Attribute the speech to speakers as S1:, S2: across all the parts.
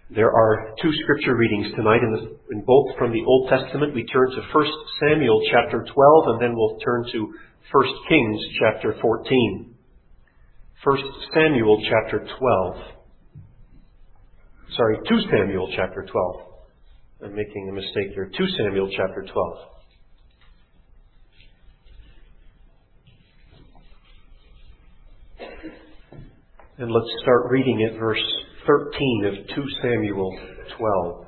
S1: There are two scripture readings tonight, in both from the Old Testament. We turn to 1 Samuel chapter 12, and then we'll turn to 1 Kings chapter 14. 1 Samuel chapter 12. 2 Samuel chapter 12. I'm making a mistake here. 2 Samuel chapter 12. And let's start reading at verse 13 of 2 Samuel 12.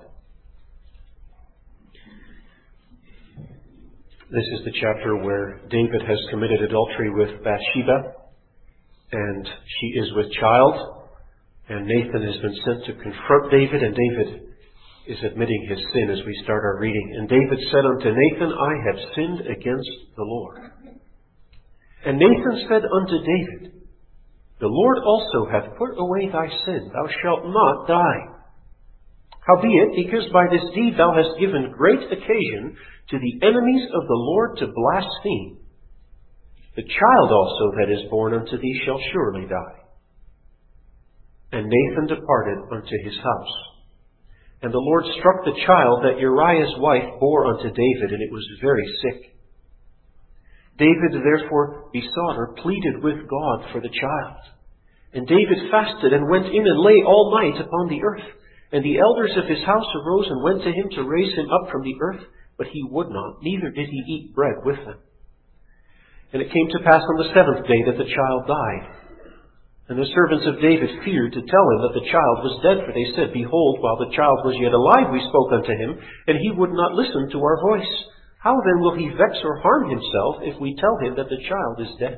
S1: This is the chapter where David has committed adultery with Bathsheba, and she is with child, and Nathan has been sent to confront David, and David is admitting his sin as we start our reading. And David said unto Nathan, I have sinned against the Lord. And Nathan said unto David, the Lord also hath put away thy sin. Thou shalt not die. Howbeit, because by this deed thou hast given great occasion to the enemies of the Lord to blaspheme, the child also that is born unto thee shall surely die. And Nathan departed unto his house. And the Lord struck the child that Uriah's wife bore unto David, and it was very sick. David therefore besought or pleaded with God for the child. And David fasted and went in and lay all night upon the earth. And the elders of his house arose and went to him to raise him up from the earth, but he would not, neither did he eat bread with them. And it came to pass on the seventh day that the child died. And the servants of David feared to tell him that the child was dead, for they said, behold, while the child was yet alive we spoke unto him, and he would not listen to our voice. How then will he vex or harm himself if we tell him that the child is dead?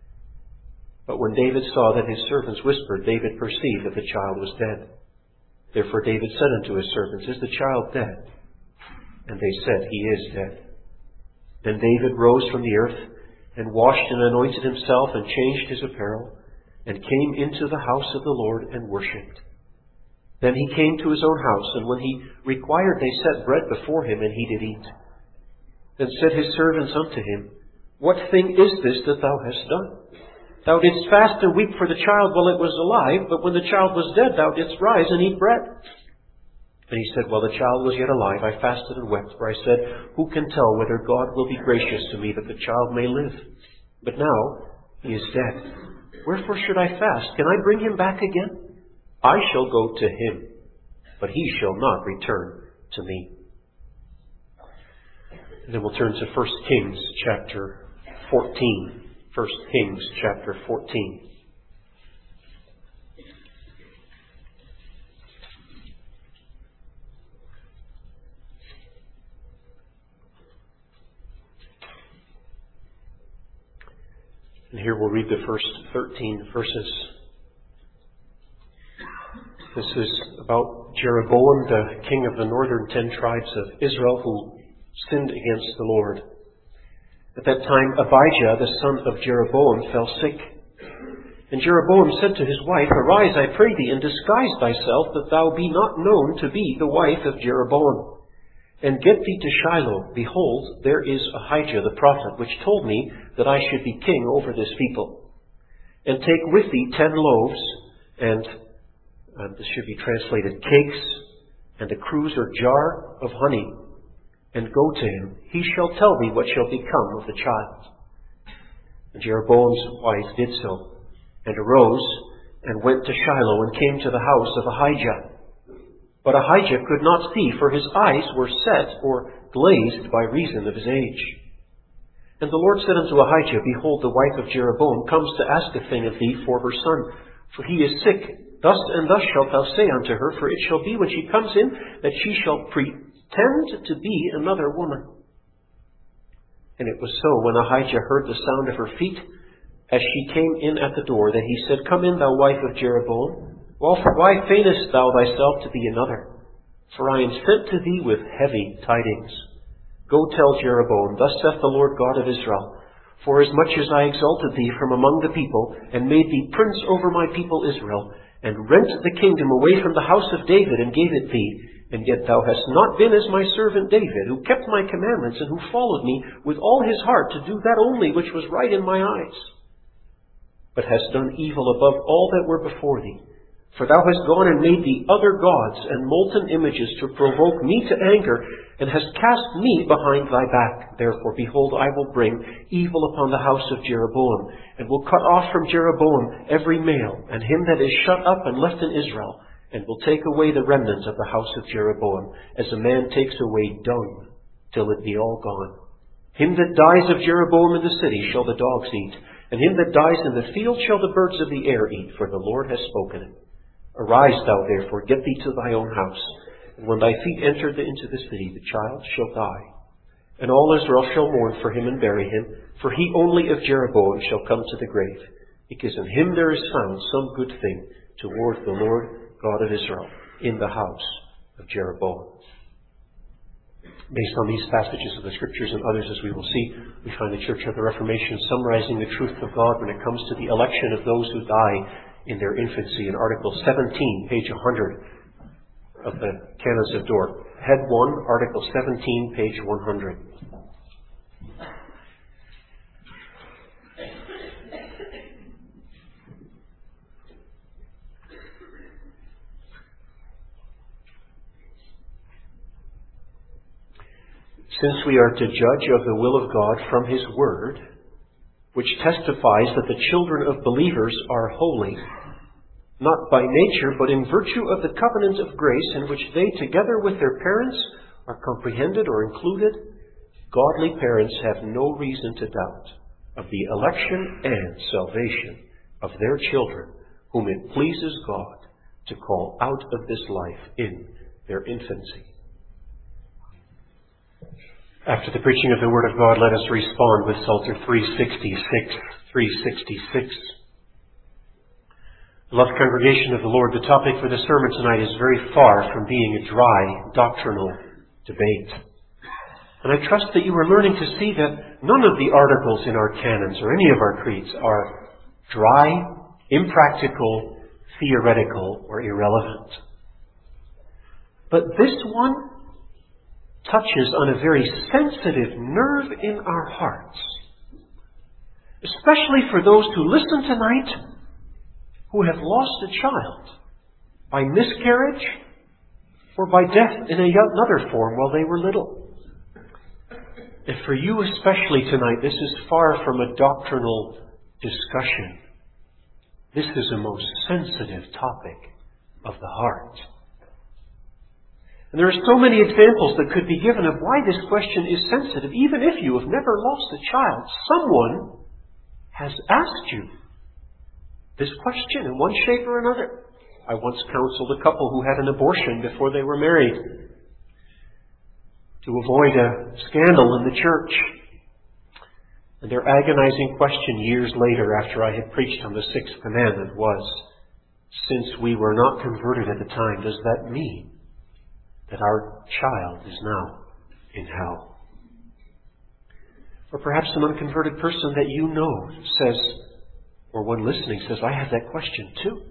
S1: But when David saw that his servants whispered, David perceived that the child was dead. Therefore David said unto his servants, is the child dead? And they said, he is dead. Then David rose from the earth, and washed and anointed himself, and changed his apparel, and came into the house of the Lord, and worshipped. Then he came to his own house, and when he required, they set bread before him, and he did eat. Then said his servants unto him, what thing is this that thou hast done? Thou didst fast and weep for the child while it was alive, but when the child was dead, thou didst rise and eat bread. And he said, while the child was yet alive, I fasted and wept, for I said, who can tell whether God will be gracious to me that the child may live? But now he is dead. Wherefore should I fast? Can I bring him back again? I shall go to him, but he shall not return to me. And then we'll turn to 1 Kings chapter 14. 1 Kings chapter 14. And here we'll read the first 13 verses. This is about Jeroboam, the king of the northern 10 tribes of Israel, who sinned against the Lord. At that time, Abijah, the son of Jeroboam, fell sick. And Jeroboam said to his wife, arise, I pray thee, and disguise thyself, that thou be not known to be the wife of Jeroboam. And get thee to Shiloh. Behold, there is Ahijah the prophet, which told me that I should be king over this people. And take with thee 10 loaves, and this should be translated cakes, and a cruse or jar of honey, and go to him. He shall tell thee what shall become of the child. And Jeroboam's wife did so, and arose, and went to Shiloh, and came to the house of Ahijah. But Ahijah could not see, for his eyes were set or glazed by reason of his age. And the Lord said unto Ahijah, behold, the wife of Jeroboam comes to ask a thing of thee for her son, for he is sick. Thus and thus shalt thou say unto her, for it shall be when she comes in, that she shall pretend to be another woman. And it was so, when Ahijah heard the sound of her feet, as she came in at the door, that he said, come in, thou wife of Jeroboam. Why feignest thou thyself to be another? For I am sent to thee with heavy tidings. Go tell Jeroboam, thus saith the Lord God of Israel, for as much as I exalted thee from among the people, and made thee prince over my people Israel, and rent the kingdom away from the house of David, and gave it thee, and yet thou hast not been as my servant David, who kept my commandments, and who followed me with all his heart to do that only which was right in my eyes, but hast done evil above all that were before thee. For thou hast gone and made thee other gods and molten images to provoke me to anger, and hast cast me behind thy back. Therefore, behold, I will bring evil upon the house of Jeroboam, and will cut off from Jeroboam every male, and him that is shut up and left in Israel, and will take away the remnant of the house of Jeroboam, as a man takes away dung, till it be all gone. Him that dies of Jeroboam in the city shall the dogs eat, and him that dies in the field shall the birds of the air eat, for the Lord has spoken it. Arise thou therefore, get thee to thy own house, and when thy feet enter into the city, the child shall die. And all Israel shall mourn for him and bury him, for he only of Jeroboam shall come to the grave, because in him there is found some good thing toward the Lord God of Israel, in the house of Jeroboam. Based on these passages of the Scriptures and others, as we will see, we find the Church of the Reformation summarizing the truth of God when it comes to the election of those who die in their infancy in Article 17, page 100 of the Canons of Dort. Head 1, Article 17, page 100. Since we are to judge of the will of God from His Word, which testifies that the children of believers are holy, not by nature, but in virtue of the covenant of grace in which they, together with their parents, are comprehended or included, godly parents have no reason to doubt of the election and salvation of their children, whom it pleases God to call out of this life in their infancy. After the preaching of the Word of God, let us respond with Psalter 366. Beloved congregation of the Lord, the topic for the sermon tonight is very far from being a dry doctrinal debate. And I trust that you are learning to see that none of the articles in our canons or any of our creeds are dry, impractical, theoretical, or irrelevant. But this one touches on a very sensitive nerve in our hearts, especially for those who listen tonight who have lost a child by miscarriage or by death in another form while they were little. And for you especially tonight, this is far from a doctrinal discussion. This is a most sensitive topic of the heart. And there are so many examples that could be given of why this question is sensitive. Even if you have never lost a child, someone has asked you this question in one shape or another. I once counseled a couple who had an abortion before they were married to avoid a scandal in the church. And their agonizing question years later, after I had preached on the Sixth Commandment, was, since we were not converted at the time, does that mean that our child is now in hell? Or perhaps an unconverted person that you know says, or one listening says, I have that question too.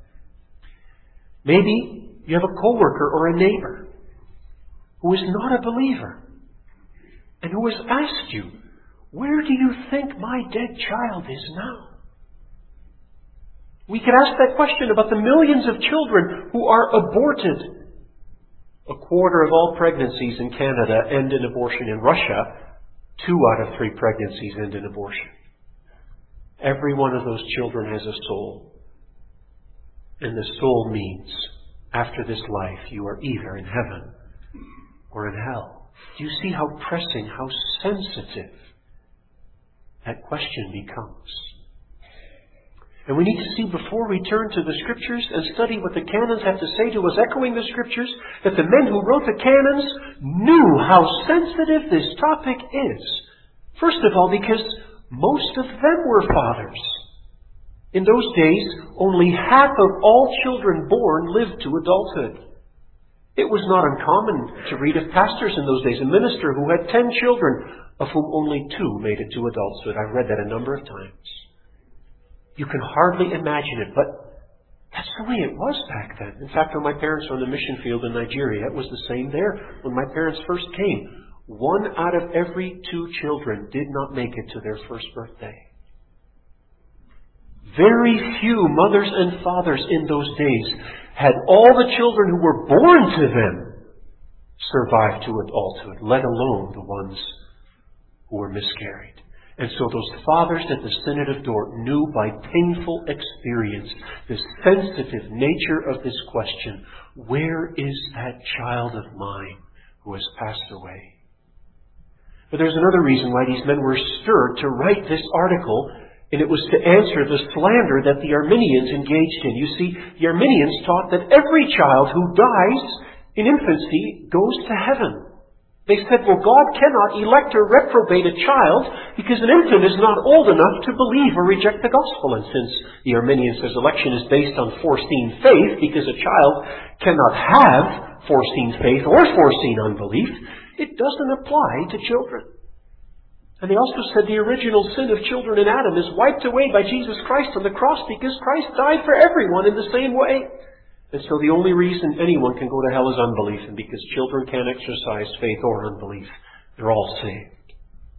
S1: Maybe you have a coworker or a neighbor who is not a believer and who has asked you, where do you think my dead child is now? We could ask that question about the millions of children who are aborted. A quarter of all pregnancies in Canada end in abortion. In Russia, 2 out of 3 pregnancies end in abortion. Every one of those children has a soul. And the soul means, after this life, you are either in heaven or in hell. Do you see how pressing, how sensitive that question becomes? And we need to see, before we turn to the Scriptures and study what the canons have to say to us, echoing the Scriptures, that the men who wrote the canons knew how sensitive this topic is. First of all, because most of them were fathers. In those days, only half of all children born lived to adulthood. It was not uncommon to read of pastors in those days, a minister who had 10 children, of whom only 2 made it to adulthood. I've read that a number of times. You can hardly imagine it, but that's the way it was back then. In fact, when my parents were on the mission field in Nigeria, it was the same there. When my parents first came, 1 out of every 2 children did not make it to their first birthday. Very few mothers and fathers in those days had all the children who were born to them survive to adulthood, let alone the ones who were miscarried. And so those fathers at the Synod of Dort knew by painful experience the sensitive nature of this question: where is that child of mine who has passed away? But there's another reason why these men were stirred to write this article, and it was to answer the slander that the Arminians engaged in. You see, the Arminians taught that every child who dies in infancy goes to heaven. They said, well, God cannot elect or reprobate a child because an infant is not old enough to believe or reject the gospel. And since the Arminian says election is based on foreseen faith, because a child cannot have foreseen faith or foreseen unbelief, it doesn't apply to children. And they also said the original sin of children in Adam is wiped away by Jesus Christ on the cross because Christ died for everyone in the same way. And so the only reason anyone can go to hell is unbelief, and because children can't exercise faith or unbelief, they're all saved.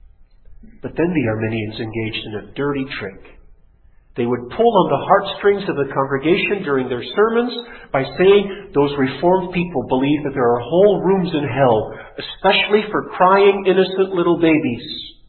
S1: But then the Arminians engaged in a dirty trick. They would pull on the heartstrings of the congregation during their sermons by saying those Reformed people believe that there are whole rooms in hell, especially for crying innocent little babies.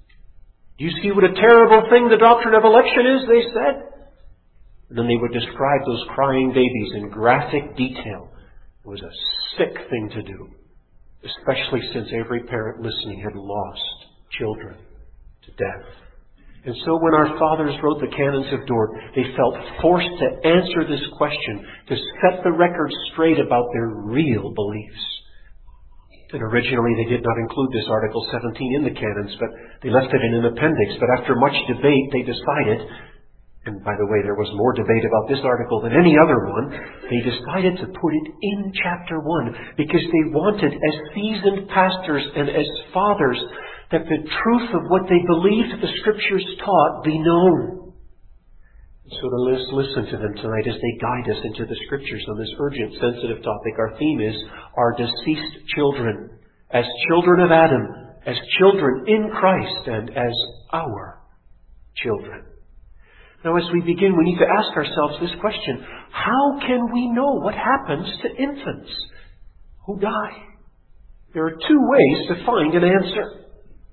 S1: Do you see what a terrible thing the doctrine of election is, they said? And then they would describe those crying babies in graphic detail. It was a sick thing to do, especially since every parent listening had lost children to death. And so when our fathers wrote the Canons of Dort, they felt forced to answer this question, to set the record straight about their real beliefs. And originally they did not include this Article 17 in the Canons, but they left it in an appendix. But after much debate, they decided, and by the way, there was more debate about this article than any other one, they decided to put it in chapter 1 because they wanted, as seasoned pastors and as fathers, that the truth of what they believed the Scriptures taught be known. So let's listen to them tonight as they guide us into the Scriptures on this urgent, sensitive topic. Our theme is our deceased children, as children of Adam, as children in Christ, and as our children. Now, as we begin, we need to ask ourselves this question: how can we know what happens to infants who die? There are two ways to find an answer.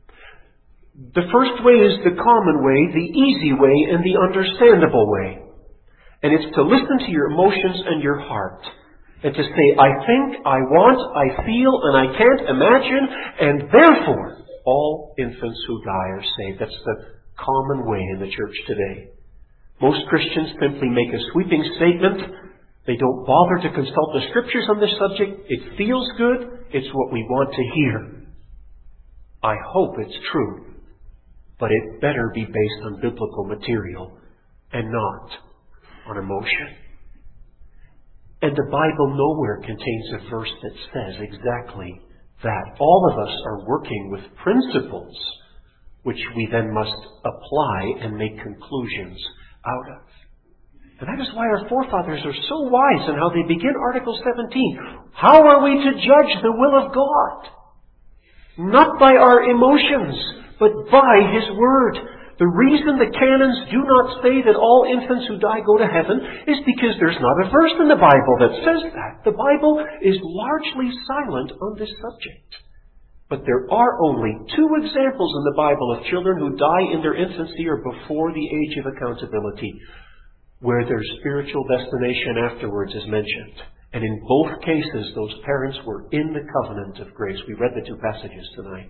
S1: The first way is the common way, the easy way, and the understandable way. And it's to listen to your emotions and your heart. And to say, I think, I want, I feel, and I can't imagine, and therefore all infants who die are saved. That's the common way in the church today. Most Christians simply make a sweeping statement. They don't bother to consult the Scriptures on this subject. It feels good. It's what we want to hear. I hope it's true, but it better be based on biblical material and not on emotion. And the Bible nowhere contains a verse that says exactly that. All of us are working with principles which we then must apply and make conclusions out of. And that is why our forefathers are so wise in how they begin Article 17. How are we to judge the will of God? Not by our emotions, but by His Word. The reason the canons do not say that all infants who die go to heaven is because there's not a verse in the Bible that says that. The Bible is largely silent on this subject. But there are only 2 examples in the Bible of children who die in their infancy or before the age of accountability, where their spiritual destination afterwards is mentioned. And in both cases, those parents were in the covenant of grace. We read the 2 passages tonight.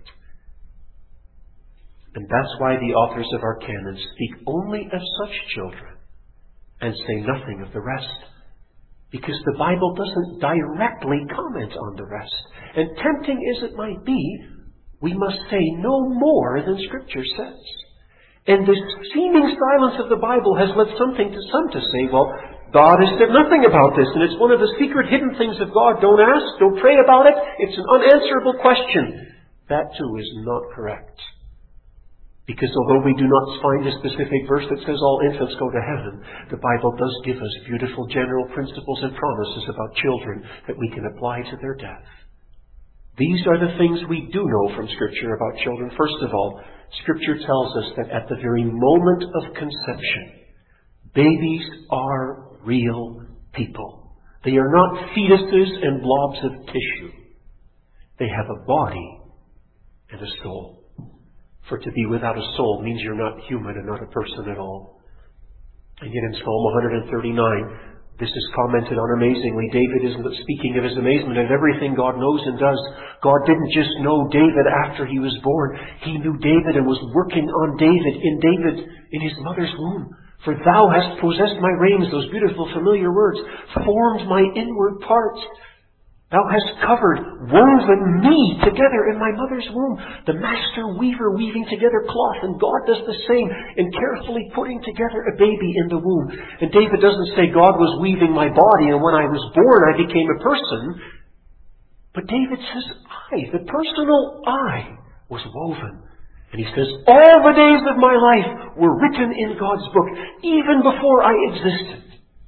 S1: And that's why the authors of our canons speak only of such children and say nothing of the rest. Because the Bible doesn't directly comment on the rest. And tempting as it might be, we must say no more than Scripture says. And this seeming silence of the Bible has led some to say, well, God has said nothing about this, and it's one of the secret hidden things of God. Don't ask, don't pray about it. It's an unanswerable question. That too is not correct. Because although we do not find a specific verse that says all infants go to heaven, the Bible does give us beautiful general principles and promises about children that we can apply to their death. These are the things we do know from Scripture about children. First of all, Scripture tells us that at the very moment of conception, Babies are real people. They are not fetuses and blobs of tissue. They have a body and a soul. For to be without a soul means you're not human and not a person at all. And yet in Psalm 139, this is commented on amazingly. David isn't speaking of his amazement at everything God knows and does. God didn't just know David after he was born. He knew David and was working on David in his mother's womb. For thou hast possessed my reins, those beautiful familiar words, formed my inward parts. Thou hast covered, woven me together in my mother's womb. The master weaver weaving together cloth, and God does the same in carefully putting together a baby in the womb. And David doesn't say God was weaving my body, and when I was born I became a person. But David says the personal I, was woven. And he says, all the days of my life were written in God's book, even before I existed.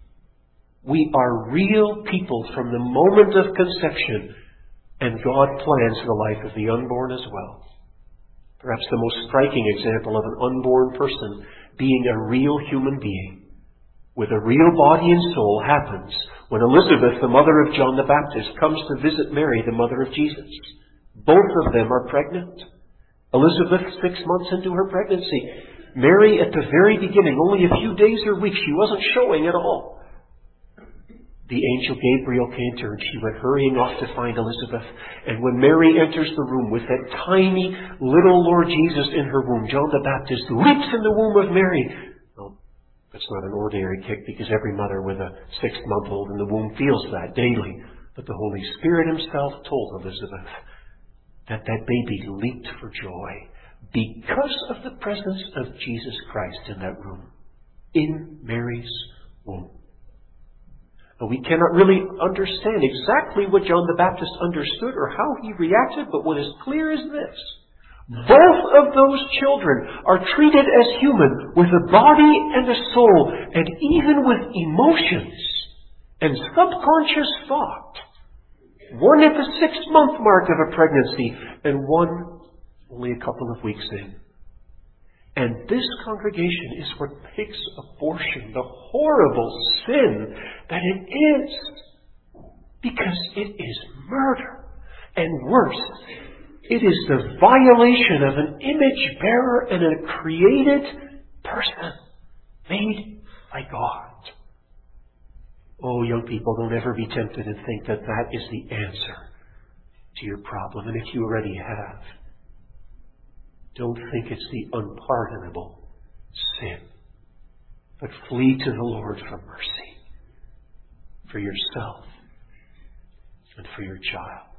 S1: We are real people from the moment of conception, and God plans the life of the unborn as well. Perhaps the most striking example of an unborn person being a real human being with a real body and soul happens when Elizabeth, the mother of John the Baptist, comes to visit Mary, the mother of Jesus. Both of them are pregnant. Elizabeth 6 months into her pregnancy. Mary at the very beginning, only a few days or weeks, she wasn't showing at all. The angel Gabriel came to her and she went hurrying off to find Elizabeth. And when Mary enters the room with that tiny little Lord Jesus in her womb, John the Baptist leaps in the womb of Mary. Well, that's not an ordinary kick because every mother with a 6-month-old in the womb feels that daily. But the Holy Spirit himself told Elizabeth that baby leaped for joy because of the presence of Jesus Christ in that room, in Mary's womb. We cannot really understand exactly what John the Baptist understood or how he reacted, but what is clear is this. Both of those children are treated as human with a body and a soul, and even with emotions and subconscious thought. One at the 6-month mark of a pregnancy, and one only a couple of weeks in. And this congregation is what makes abortion the horrible sin that it is. Because it is murder. And worse, it is the violation of an image bearer and a created person made by God. Oh, young people, don't ever be tempted and think that that is the answer to your problem. And if you already have, don't think it's the unpardonable sin. But flee to the Lord for mercy. For yourself. And for your child.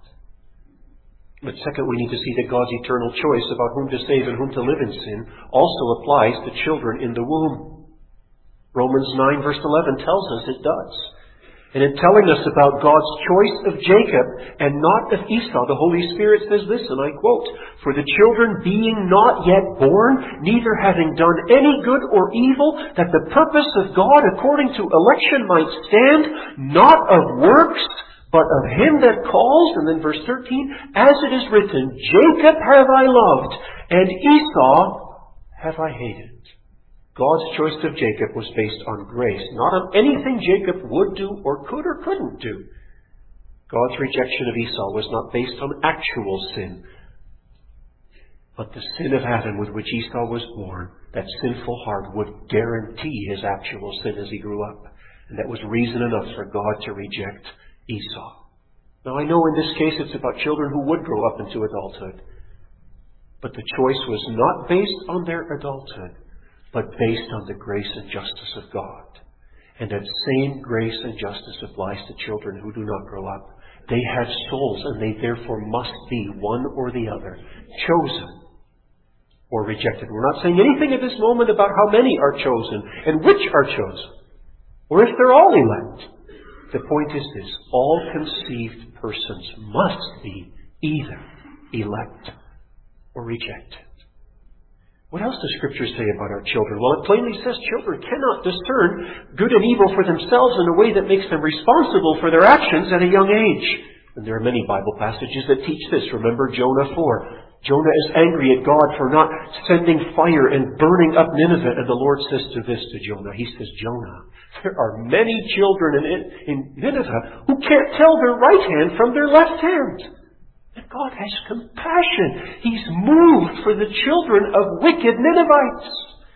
S1: But second, we need to see that God's eternal choice about whom to save and whom to live in sin also applies to children in the womb. Romans 9 verse 11 tells us it does. And in telling us about God's choice of Jacob and not of Esau, the Holy Spirit says this, and I quote, "For the children being not yet born, neither having done any good or evil, that the purpose of God according to election might stand, not of works, but of him that calls," and then verse 13, "as it is written, Jacob have I loved, and Esau have I hated." God's choice of Jacob was based on grace, not on anything Jacob would do or could or couldn't do. God's rejection of Esau was not based on actual sin, but the sin of Adam with which Esau was born. That sinful heart would guarantee his actual sin as he grew up. And that was reason enough for God to reject Esau. Now I know in this case it's about children who would grow up into adulthood. But the choice was not based on their adulthood, but based on the grace and justice of God. And that same grace and justice applies to children who do not grow up. They have souls, and they therefore must be one or the other, chosen or rejected. We're not saying anything at this moment about how many are chosen and which are chosen, or if they're all elect. The point is this: all conceived persons must be either elect or rejected. What else does Scripture say about our children? Well, it plainly says children cannot discern good and evil for themselves in a way that makes them responsible for their actions at a young age. And there are many Bible passages that teach this. Remember Jonah 4. Jonah is angry at God for not sending fire and burning up Nineveh. And the Lord says to Jonah, He says, Jonah, there are many children in Nineveh who can't tell their right hand from their left hand. And God has compassion. He's moved for the children of wicked Ninevites.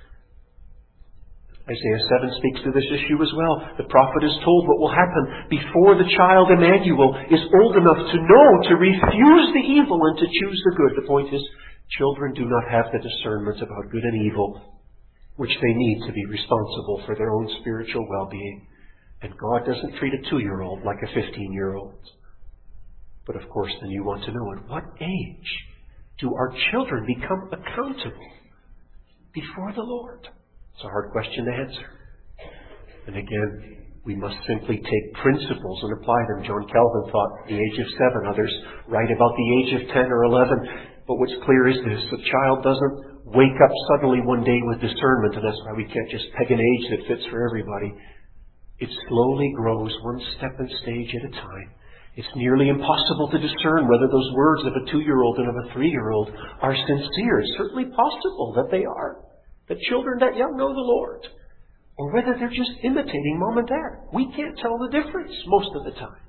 S1: Isaiah 7 speaks to this issue as well. The prophet is told what will happen before the child Emmanuel is old enough to know to refuse the evil and to choose the good. The point is, children do not have the discernment about good and evil, which they need to be responsible for their own spiritual well-being. And God doesn't treat a 2-year-old like a 15-year-old. But of course, then you want to know, at what age do our children become accountable before the Lord? It's a hard question to answer. And again, we must simply take principles and apply them. John Calvin thought the age of 7. Others write about the age of 10 or 11. But what's clear is this: a child doesn't wake up suddenly one day with discernment, and that's why we can't just peg an age that fits for everybody. It slowly grows one step and stage at a time. It's nearly impossible to discern whether those words of a 2-year-old and of a 3-year-old are sincere. It's certainly possible that they are. That children that young know the Lord. Or whether they're just imitating mom and dad. We can't tell the difference most of the time.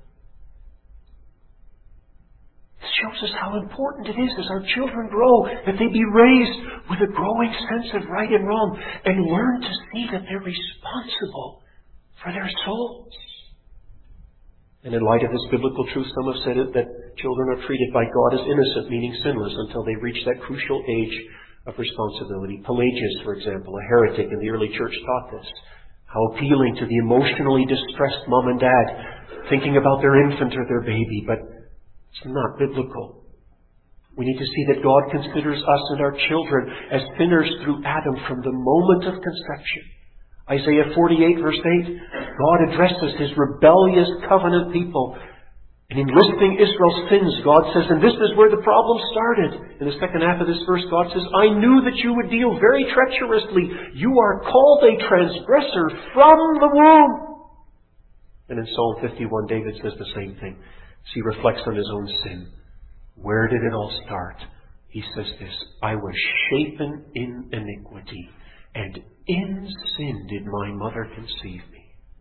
S1: This shows us how important it is as our children grow that they be raised with a growing sense of right and wrong and learn to see that they're responsible for their souls. And in light of this biblical truth, some have said it that children are treated by God as innocent, meaning sinless, until they reach that crucial age of responsibility. Pelagius, for example, a heretic in the early church, taught this. How appealing to the emotionally distressed mom and dad thinking about their infant or their baby, but it's not biblical. We need to see that God considers us and our children as sinners through Adam from the moment of conception. Isaiah 48 verse 8, God addresses His rebellious covenant people. And in listing Israel's sins, God says, and this is where the problem started. In the second half of this verse, God says, I knew that you would deal very treacherously. You are called a transgressor from the womb. And in Psalm 51, David says the same thing. As he reflects on his own sin. Where did it all start? He says this, I was shapen in iniquity, and in sin did my mother conceive me.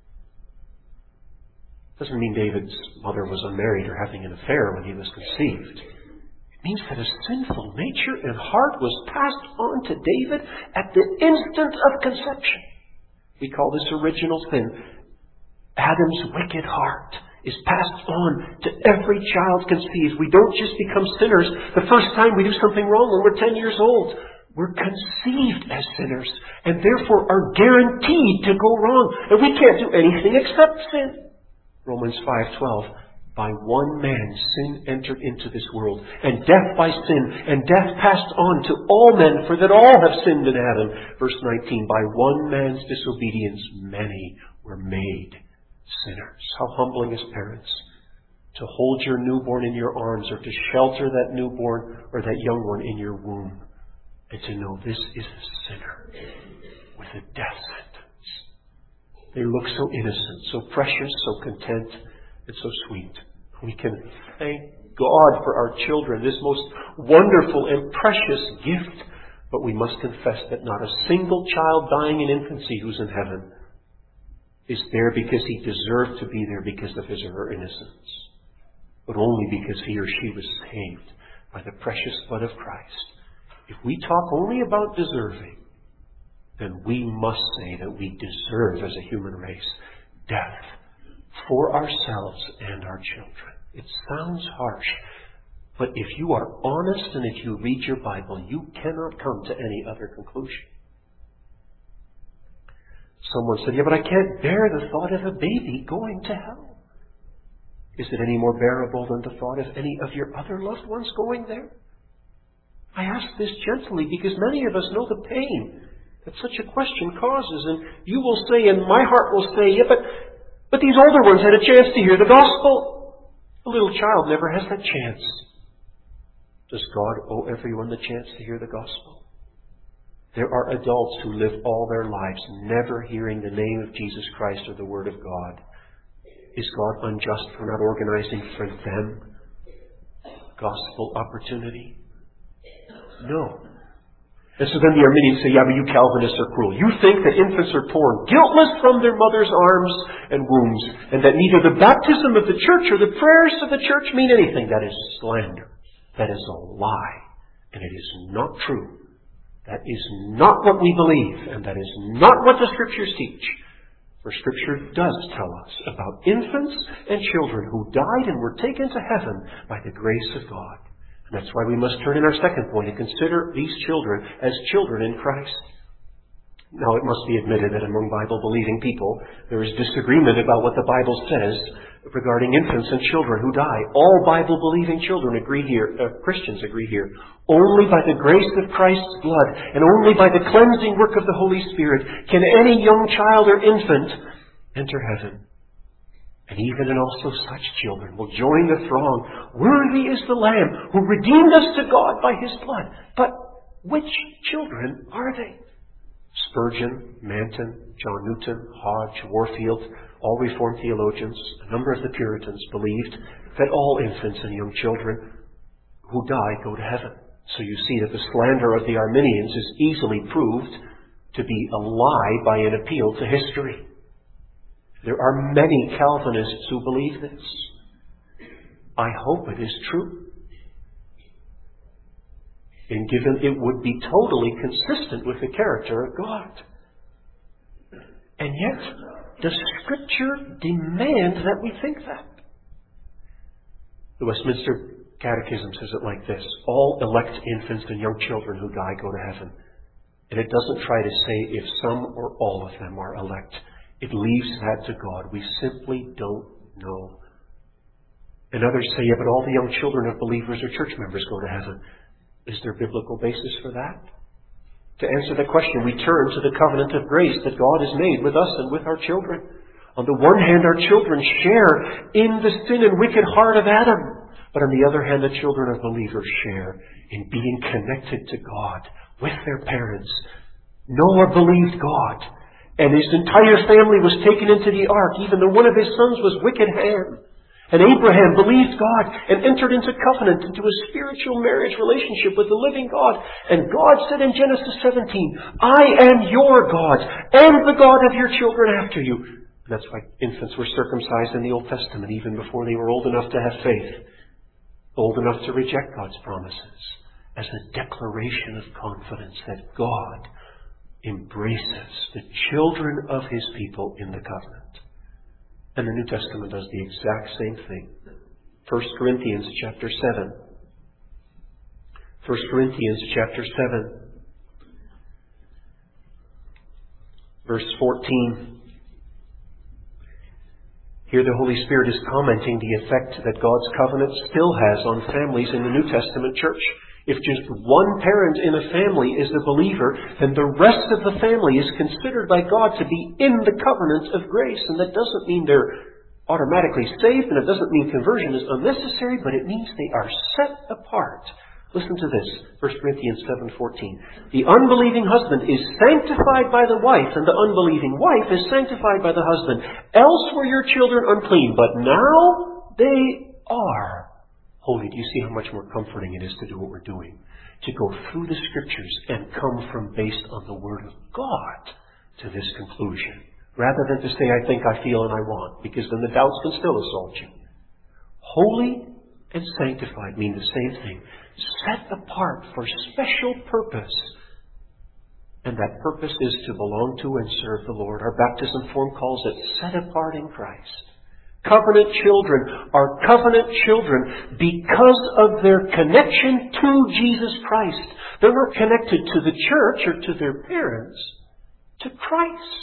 S1: Doesn't mean David's mother was unmarried or having an affair when he was conceived. It means that a sinful nature and heart was passed on to David at the instant of conception. We call this original sin. Adam's wicked heart is passed on to every child conceived. We don't just become sinners the first time we do something wrong when we're 10 years old. We're conceived as sinners and therefore are guaranteed to go wrong. And we can't do anything except sin. Romans 5:12, by one man sin entered into this world, and death by sin, and death passed on to all men, for that all have sinned in Adam. Verse 19, by one man's disobedience many were made sinners. How humbling as parents to hold your newborn in your arms, or to shelter that newborn or that young one in your womb, and to know this is a sinner with a death sentence. They look so innocent, so precious, so content, and so sweet. We can thank God for our children, this most wonderful and precious gift. But we must confess that not a single child dying in infancy who's in heaven is there because he deserved to be there because of his or her innocence, but only because he or she was saved by the precious blood of Christ. If we talk only about deserving, then we must say that we deserve as a human race death for ourselves and our children. It sounds harsh, but if you are honest and if you read your Bible, you cannot come to any other conclusion. Someone said, yeah, but I can't bear the thought of a baby going to hell. Is it any more bearable than the thought of any of your other loved ones going there? I ask this gently because many of us know the pain that such a question causes. And you will say, and my heart will say, yeah, but these older ones had a chance to hear the gospel. A little child never has that chance. Does God owe everyone the chance to hear the gospel? There are adults who live all their lives never hearing the name of Jesus Christ or the Word of God. Is God unjust for not organizing for them gospel opportunity? No. And so then the Arminians say, yeah, but you Calvinists are cruel. You think that infants are torn guiltless from their mother's arms and wombs, and that neither the baptism of the church or the prayers of the church mean anything. That is slander. That is a lie. And it is not true. That is not what we believe, and that is not what the Scriptures teach. For Scripture does tell us about infants and children who died and were taken to heaven by the grace of God. And that's why we must turn in our second point and consider these children as children in Christ. Now, it must be admitted that among Bible-believing people, there is disagreement about what the Bible says regarding infants and children who die. All Bible-believing children agree here, Christians agree here. Only by the grace of Christ's blood and only by the cleansing work of the Holy Spirit can any young child or infant enter heaven. And even and also such children will join the throng. Worthy is the Lamb who redeemed us to God by His blood. But which children are they? Spurgeon, Manton, John Newton, Hodge, Warfield, all Reformed theologians, a number of the Puritans believed that all infants and young children who die go to heaven. So you see that the slander of the Arminians is easily proved to be a lie by an appeal to history. There are many Calvinists who believe this. I hope it is true. And given it would be totally consistent with the character of God. And yet, does Scripture demand that we think that? The Westminster Catechism says it like this: all elect infants and young children who die go to heaven. And it doesn't try to say if some or all of them are elect. It leaves that to God. We simply don't know. And others say, yeah, but all the young children of believers or church members go to heaven. Is there biblical basis for that? To answer that question, we turn to the covenant of grace that God has made with us and with our children. On the one hand, our children share in the sin and wicked heart of Adam. But on the other hand, the children of believers share in being connected to God with their parents. Noah believed God, and his entire family was taken into the ark, even though one of his sons was wicked Ham. And Abraham believed God and entered into covenant, into a spiritual marriage relationship with the living God. And God said in Genesis 17, I am your God and the God of your children after you. And that's why infants were circumcised in the Old Testament even before they were old enough to have faith, old enough to reject God's promises, as a declaration of confidence that God embraces the children of His people in the covenant. And the New Testament does the exact same thing. 1 Corinthians chapter 7. 1 Corinthians chapter 7. Verse 14. Here the Holy Spirit is commenting the effect that God's covenant still has on families in the New Testament church. If just one parent in a family is a believer, then the rest of the family is considered by God to be in the covenant of grace. And that doesn't mean they're automatically saved, and it doesn't mean conversion is unnecessary, but it means they are set apart. Listen to this, 1 Corinthians 7:14. The unbelieving husband is sanctified by the wife, and the unbelieving wife is sanctified by the husband. Else were your children unclean, but now they are holy. Do you see how much more comforting it is to do what we're doing? To go through the Scriptures and come from based on the Word of God to this conclusion. Rather than to say, I think, I feel, and I want. Because then the doubts can still assault you. Holy and sanctified mean the same thing. Set apart for special purpose. And that purpose is to belong to and serve the Lord. Our baptism form calls it set apart in Christ. Covenant children are covenant children because of their connection to Jesus Christ. They're not connected to the church or to their parents, to Christ.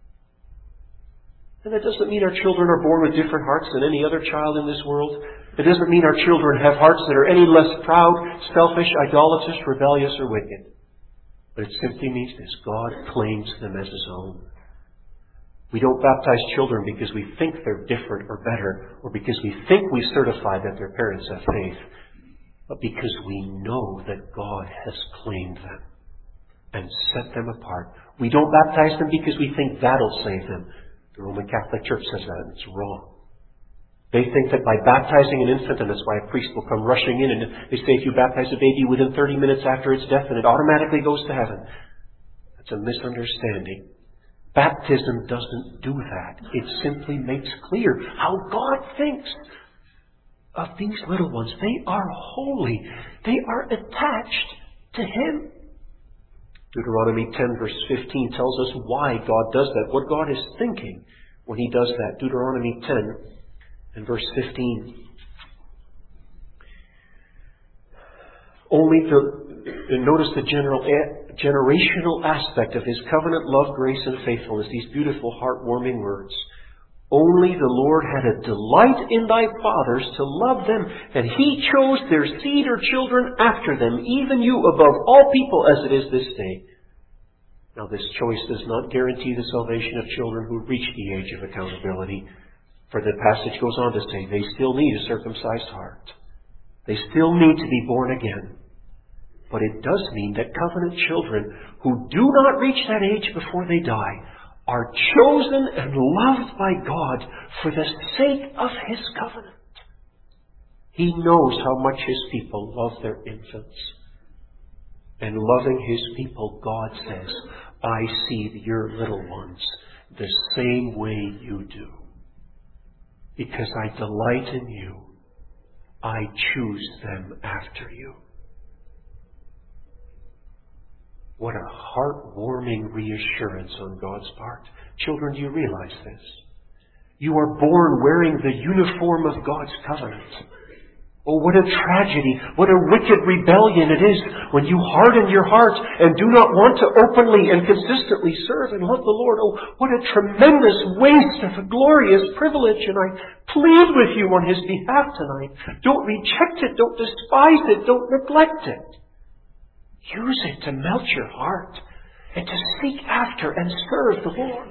S1: And that doesn't mean our children are born with different hearts than any other child in this world. It doesn't mean our children have hearts that are any less proud, selfish, idolatrous, rebellious, or wicked. But it simply means this: God claims them as His own. We don't baptize children because we think they're different or better, or because we think we certify that their parents have faith, but because we know that God has claimed them and set them apart. We don't baptize them because we think that'll save them. The Roman Catholic Church says that, and it's wrong. They think that by baptizing an infant, and that's why a priest will come rushing in, and they say if you baptize a baby within 30 minutes after its death, then it automatically goes to heaven. That's a misunderstanding. Baptism doesn't do that. It simply makes clear how God thinks of these little ones. They are holy. They are attached to Him. Deuteronomy 10 verse 15 tells us why God does that, what God is thinking when He does that. Deuteronomy 10 and verse 15. Notice the generational aspect of His covenant love, grace, and faithfulness. These beautiful, heartwarming words. Only the Lord had a delight in thy fathers to love them, and He chose their seed or children after them, even you above all people as it is this day. Now this choice does not guarantee the salvation of children who reach the age of accountability. For the passage goes on to say they still need a circumcised heart. They still need to be born again. But it does mean that covenant children who do not reach that age before they die are chosen and loved by God for the sake of His covenant. He knows how much His people love their infants. And loving His people, God says, I see your little ones the same way you do. Because I delight in you, I choose them after you. What a heartwarming reassurance on God's part. Children, do you realize this? You are born wearing the uniform of God's covenant. Oh, what a tragedy, what a wicked rebellion it is when you harden your heart and do not want to openly and consistently serve and love the Lord. Oh, what a tremendous waste of a glorious privilege. And I plead with you on His behalf tonight. Don't reject it, don't despise it, don't neglect it. Use it to melt your heart and to seek after and serve the Lord.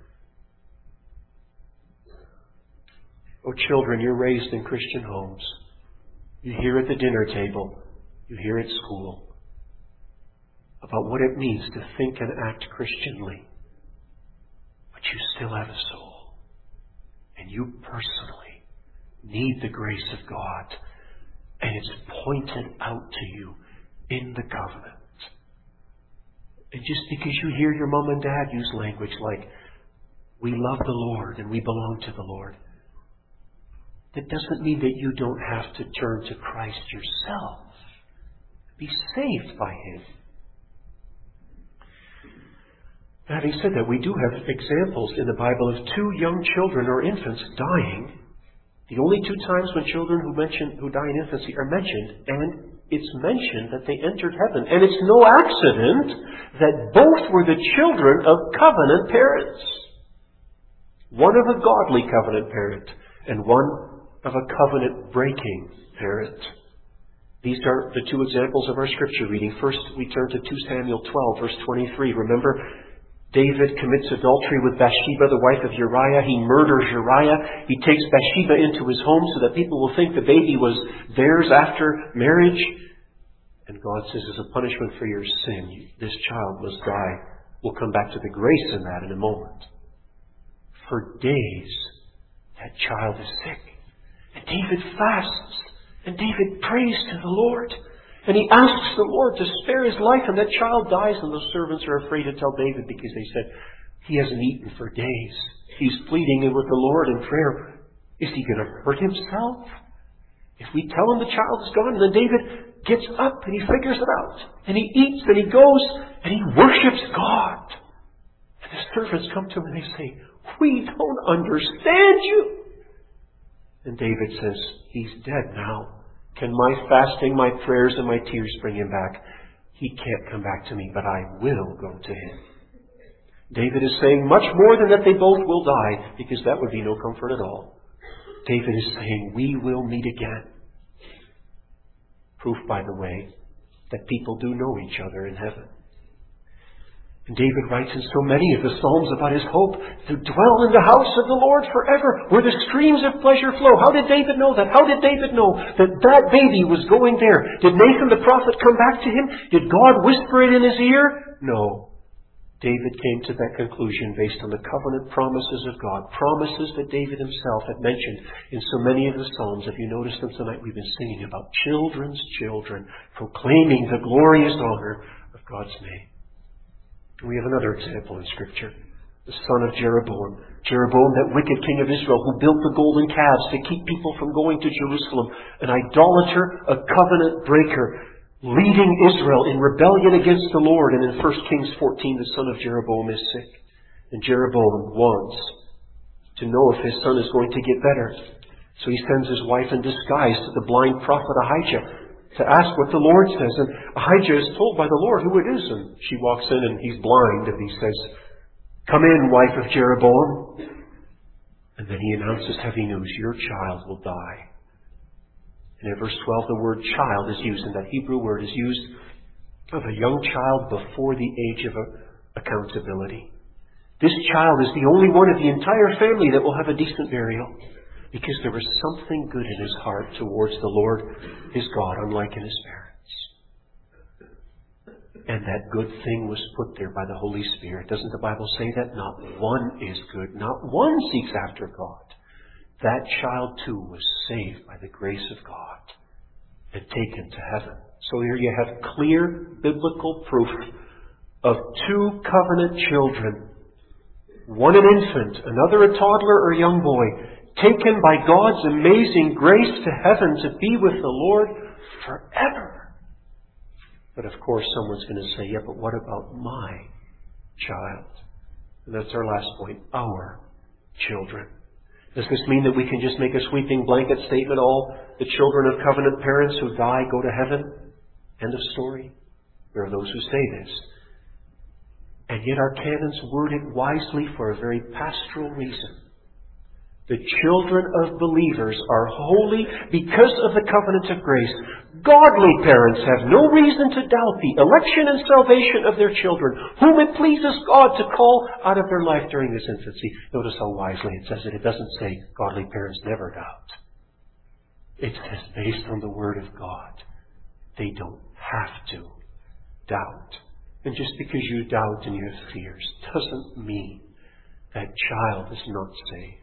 S1: Oh, children, you're raised in Christian homes. You hear at the dinner table, you hear at school about what it means to think and act Christianly. But you still have a soul. And you personally need the grace of God. And it's pointed out to you in the covenant. And just because you hear your mom and dad use language like, we love the Lord and we belong to the Lord, that doesn't mean that you don't have to turn to Christ yourself. Be saved by Him. Having said that, we do have examples in the Bible of 2 young children or infants dying. The only 2 times when children who die in infancy are mentioned, and it's mentioned that they entered heaven. And it's no accident that both were the children of covenant parents. One of a godly covenant parent and one of a covenant-breaking parent. These are the 2 examples of our scripture reading. First, we turn to 2 Samuel 12, verse 23. Remember, David commits adultery with Bathsheba, the wife of Uriah. He murders Uriah. He takes Bathsheba into his home so that people will think the baby was theirs after marriage. And God says, as a punishment for your sin, this child must die. We'll come back to the grace in that in a moment. For days, that child is sick. And David fasts. And David prays to the Lord. And he asks the Lord to spare his life, and that child dies, and those servants are afraid to tell David because they said, he hasn't eaten for days. He's pleading with the Lord in prayer. Is he going to hurt himself? If we tell him the child is gone, and then David gets up and he figures it out. And he eats and he goes and he worships God. And the servants come to him and they say, we don't understand you. And David says, he's dead now. Can my fasting, my prayers, and my tears bring him back? He can't come back to me, but I will go to him. David is saying much more than that they both will die, because that would be no comfort at all. David is saying, we will meet again. Proof, by the way, that people do know each other in heaven. And David writes in so many of the Psalms about his hope to dwell in the house of the Lord forever, where the streams of pleasure flow. How did David know that? How did David know that that baby was going there? Did Nathan the prophet come back to him? Did God whisper it in his ear? No. David came to that conclusion based on the covenant promises of God, promises that David himself had mentioned in so many of the Psalms. If you notice them tonight, we've been singing about children's children, proclaiming the glorious honor of God's name. And we have another example in Scripture, the son of Jeroboam. Jeroboam, that wicked king of Israel who built the golden calves to keep people from going to Jerusalem, an idolater, a covenant breaker, leading Israel in rebellion against the Lord. And in 1 Kings 14, the son of Jeroboam is sick. And Jeroboam wants to know if his son is going to get better. So he sends his wife in disguise to the blind prophet Ahijah to ask what the Lord says. And Ahijah is told by the Lord who it is. And she walks in and he's blind. And he says, "Come in, wife of Jeroboam." And then he announces heavy news. "Your child will die." And in verse 12, the word child is used, and that Hebrew word is used of a young child before the age of accountability. This child is the only one of the entire family that will have a decent burial, because there was something good in his heart towards the Lord, his God, unlike in his parents. And that good thing was put there by the Holy Spirit. Doesn't the Bible say that? Not one is good. Not one seeks after God. That child too was saved by the grace of God and taken to heaven. So here you have clear biblical proof of two covenant children. One an infant, another a toddler or young boy, taken by God's amazing grace to heaven to be with the Lord forever. But of course someone's going to say, yeah, but what about my child? And that's our last point, our children. Does this mean that we can just make a sweeping blanket statement, all the children of covenant parents who die go to heaven? End of story. There are those who say this. And yet our canons word it wisely for a very pastoral reason. The children of believers are holy because of the covenant of grace. Godly parents have no reason to doubt the election and salvation of their children, whom it pleases God to call out of their life during this infancy. Notice how wisely it says it. It doesn't say godly parents never doubt. It says based on the Word of God, they don't have to doubt. And just because you doubt and you have fears doesn't mean that child is not saved.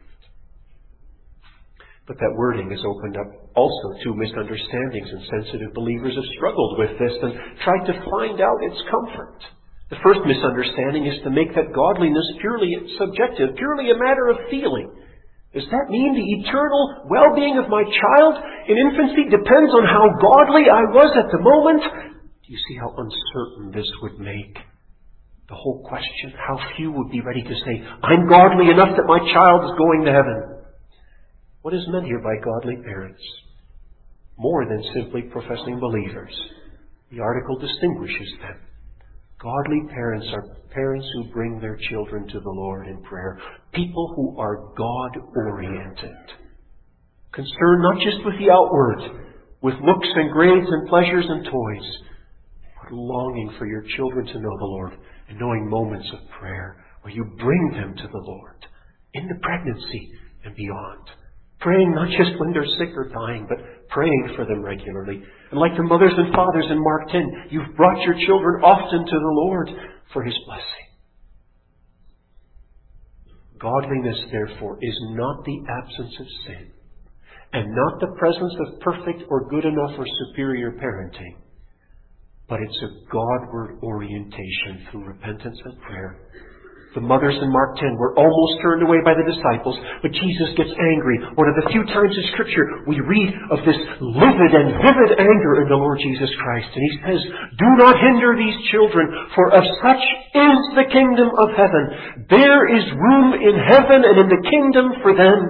S1: But that wording has opened up also to misunderstandings, and sensitive believers have struggled with this and tried to find out its comfort. The first misunderstanding is to make that godliness purely subjective, purely a matter of feeling. Does that mean the eternal well-being of my child in infancy depends on how godly I was at the moment? Do you see how uncertain this would make the whole question? How few would be ready to say, I'm godly enough that my child is going to heaven. What is meant here by godly parents? More than simply professing believers. The article distinguishes them. Godly parents are parents who bring their children to the Lord in prayer. People who are God-oriented. Concerned not just with the outward, with looks and grades and pleasures and toys, but longing for your children to know the Lord and knowing moments of prayer where you bring them to the Lord in the pregnancy and beyond. Praying not just when they're sick or dying, but praying for them regularly. And like the mothers and fathers in Mark 10, you've brought your children often to the Lord for His blessing. Godliness, therefore, is not the absence of sin, and not the presence of perfect or good enough or superior parenting, but it's a Godward orientation through repentance and prayer. The mothers in Mark 10 were almost turned away by the disciples, but Jesus gets angry. One of the few times in Scripture we read of this livid and vivid anger in the Lord Jesus Christ. And He says, do not hinder these children, for of such is the kingdom of heaven. There is room in heaven and in the kingdom for them.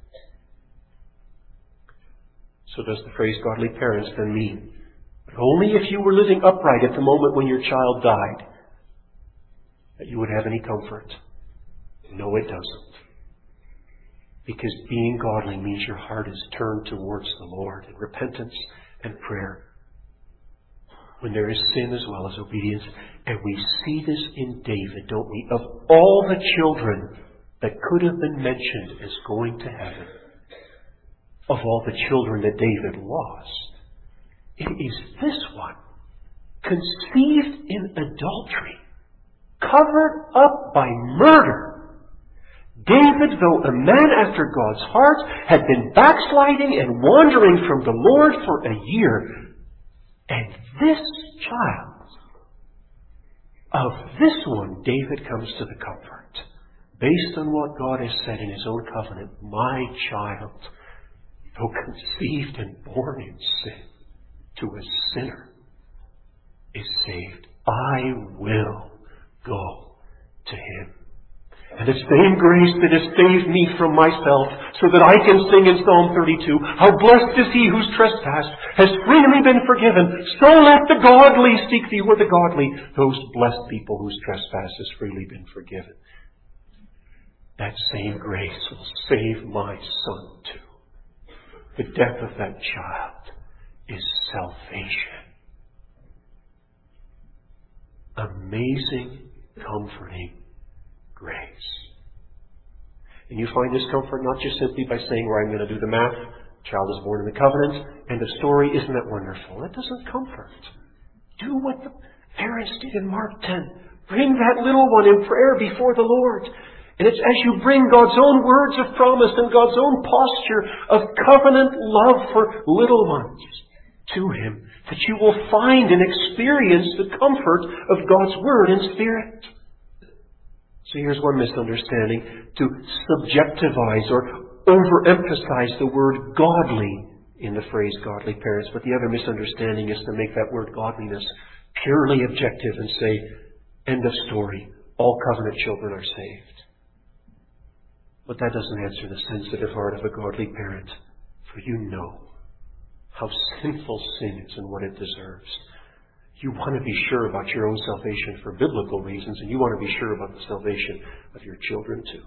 S1: So does the phrase godly parents then mean but only if you were living upright at the moment when your child died that you would have any comfort? No, it doesn't. Because being godly means your heart is turned towards the Lord in repentance and prayer. When there is sin as well as obedience. And we see this in David, don't we? Of all the children that could have been mentioned as going to heaven, of all the children that David lost, it is this one, conceived in adultery, covered up by murder. David, though a man after God's heart, had been backsliding and wandering from the Lord for a year. And this child, of this one, David comes to the comfort, based on what God has said in His own covenant, my child, though conceived and born in sin, to a sinner, is saved. I will go to Him. And the same grace that has saved me from myself, so that I can sing in Psalm 32, how blessed is he whose trespass has freely been forgiven. So let the godly seek thee, or the godly, those blessed people whose trespass has freely been forgiven. That same grace will save my son too. The death of that child is salvation. Amazing, comforting grace. And you find this comfort not just simply by saying, well, I'm going to do the math. Child is born in the covenant, and the story, isn't that wonderful? That doesn't comfort. Do what the parents did in Mark 10. Bring that little one in prayer before the Lord. And it's as you bring God's own words of promise and God's own posture of covenant love for little ones to Him, that you will find and experience the comfort of God's Word and Spirit. So here's one misunderstanding: to subjectivize or overemphasize the word godly in the phrase godly parents. But the other misunderstanding is to make that word godliness purely objective and say, end of story, all covenant children are saved. But that doesn't answer the sensitive heart of a godly parent, for you know how sinful sin is and what it deserves. You want to be sure about your own salvation for biblical reasons, and you want to be sure about the salvation of your children too.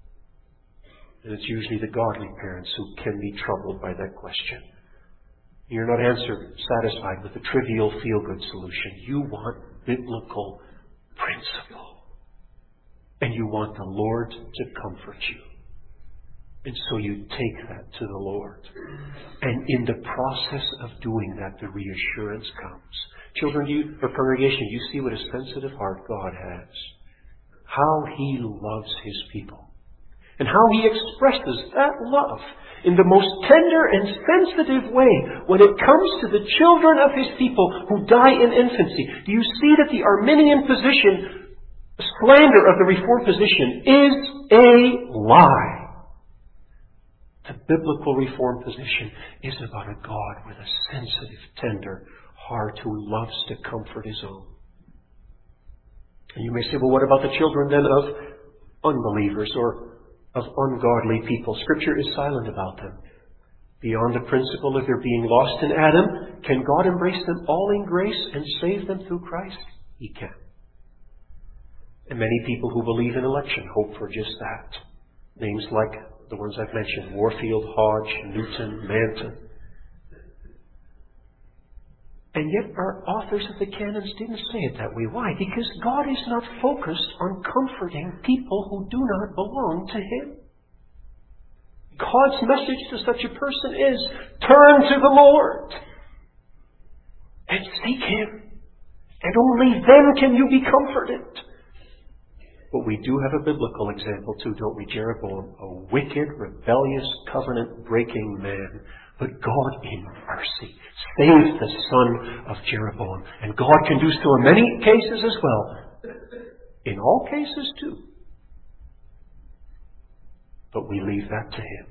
S1: And it's usually the godly parents who can be troubled by that question. You're not satisfied with the trivial feel-good solution. You want biblical principle. And you want the Lord to comfort you. And so you take that to the Lord. And in the process of doing that, the reassurance comes. Children, or congregation, you see what a sensitive heart God has. How He loves His people. And how He expresses that love in the most tender and sensitive way when it comes to the children of His people who die in infancy. Do you see that the Arminian position, slander of the Reformed position, is a lie? The biblical Reformed position is about a God with a sensitive, tender heart who loves to comfort His own. And you may say, well, what about the children then of unbelievers or of ungodly people? Scripture is silent about them. Beyond the principle of their being lost in Adam, can God embrace them all in grace and save them through Christ? He can. And many people who believe in election hope for just that. Names like the ones I've mentioned, Warfield, Hodge, Newton, Manton. And yet our authors of the canons didn't say it that way. Why? Because God is not focused on comforting people who do not belong to Him. God's message to such a person is, turn to the Lord and seek Him. And only then can you be comforted. But we do have a biblical example too, don't we? Jeroboam, a wicked, rebellious, covenant-breaking man. But God in mercy saved the son of Jeroboam. And God can do so in many cases as well. In all cases too. But we leave that to Him.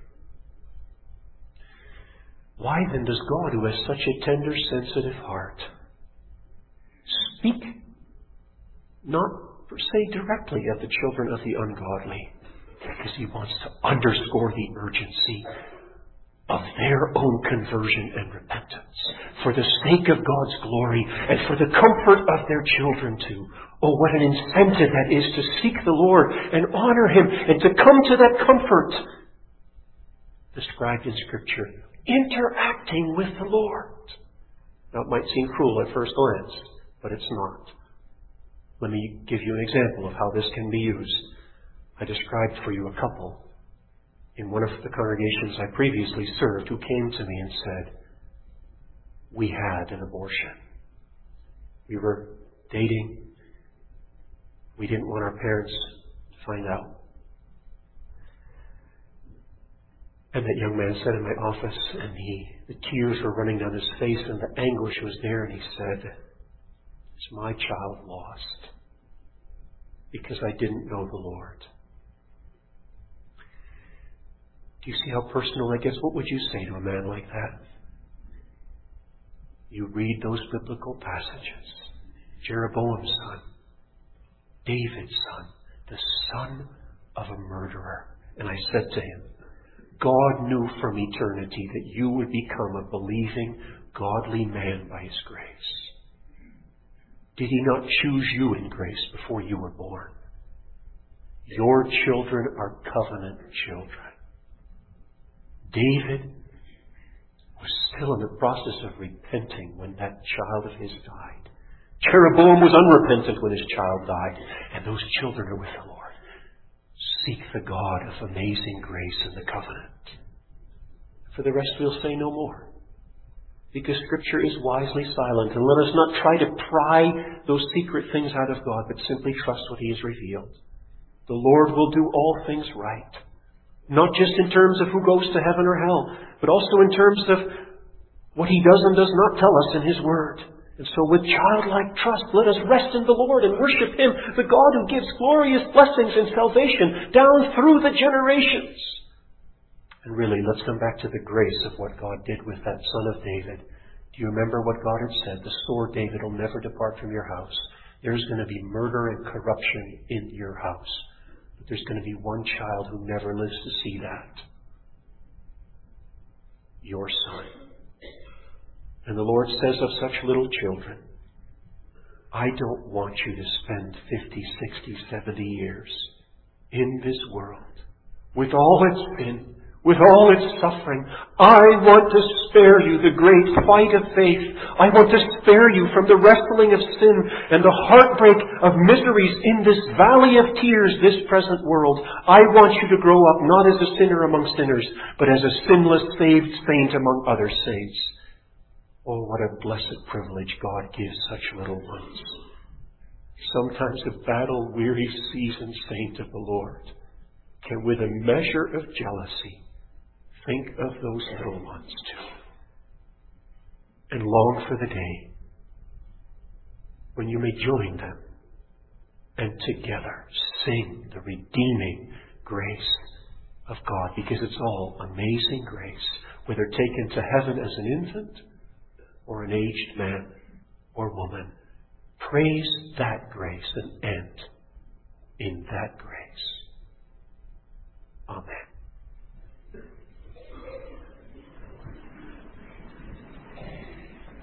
S1: Why then does God, who has such a tender, sensitive heart, speak not per se directly at the children of the ungodly? Because He wants to underscore the urgency of their own conversion and repentance, for the sake of God's glory and for the comfort of their children too. Oh, what an incentive that is to seek the Lord and honor Him and to come to that comfort described in Scripture, interacting with the Lord. Now, it might seem cruel at first glance, but it's not. Let me give you an example of how this can be used. I described for you a couple in one of the congregations I previously served who came to me and said, we had an abortion. We were dating. We didn't want our parents to find out. And that young man sat in my office, and the tears were running down his face, and the anguish was there, and he said, "Is my child lost? Because I didn't know the Lord." Do you see how personal that gets? What would you say to a man like that? You read those biblical passages. Jeroboam's son, David's son, the son of a murderer. And I said to him, God knew from eternity that you would become a believing, godly man by His grace. Did He not choose you in grace before you were born? Your children are covenant children. David was still in the process of repenting when that child of his died. Jeroboam was unrepentant when his child died. And those children are with the Lord. Seek the God of amazing grace in the covenant. For the rest we'll say no more. Because Scripture is wisely silent. And let us not try to pry those secret things out of God, but simply trust what He has revealed. The Lord will do all things right. Not just in terms of who goes to heaven or hell, but also in terms of what He does and does not tell us in His Word. And so with childlike trust, let us rest in the Lord and worship Him, the God who gives glorious blessings and salvation down through the generations. And really, let's come back to the grace of what God did with that son of David. Do you remember what God had said? The sword, David, will never depart from your house. There's going to be murder and corruption in your house. But there's going to be one child who never lives to see that. Your son. And the Lord says of such little children, I don't want you to spend 50, 60, 70 years in this world with all its sin, with all its suffering. I want to spare you the great fight of faith. I want to spare you from the wrestling of sin and the heartbreak of miseries in this valley of tears, this present world. I want you to grow up not as a sinner among sinners, but as a sinless, saved saint among other saints. Oh, what a blessed privilege God gives such little ones. Sometimes a battle-weary, seasoned saint of the Lord can, with a measure of jealousy, think of those little ones too. And long for the day when you may join them and together sing the redeeming grace of God. Because it's all amazing grace, whether taken to heaven as an infant or an aged man or woman. Praise that grace and end in that grace. Amen.